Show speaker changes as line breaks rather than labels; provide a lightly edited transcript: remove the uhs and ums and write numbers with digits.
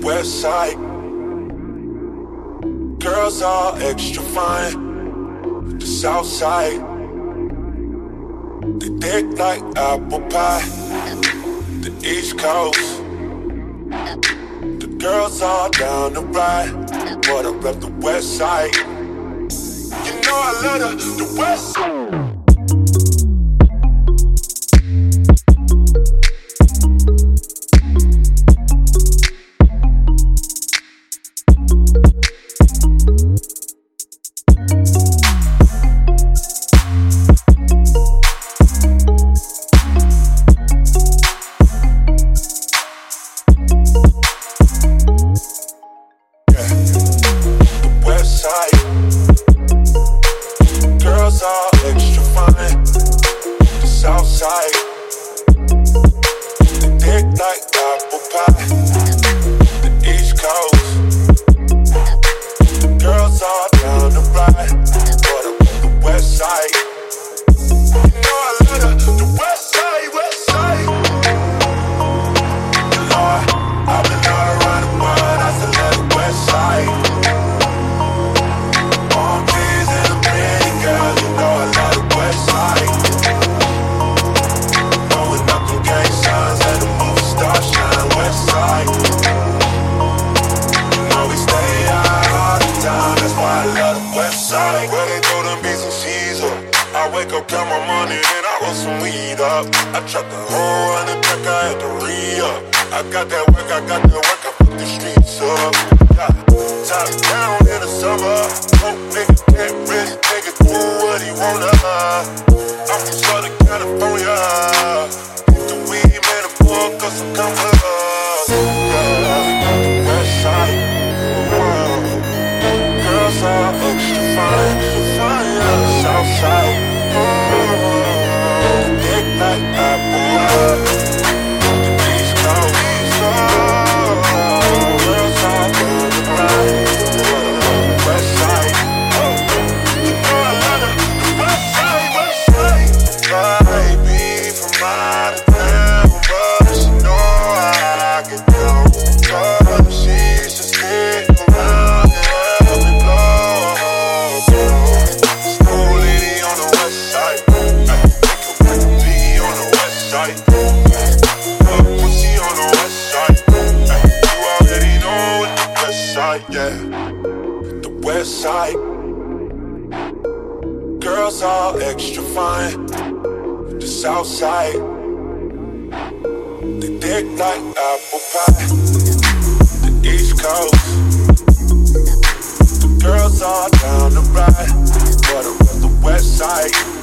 west side. Girls all extra fine. The south side, they thick like apple pie. The east coast, the girls all down the ride, but I rep the west side. You know I love the west side. Girls all extra fine. The south side, they thick like apple pie. The east coast, the girls all down the ride, but I rep the west side.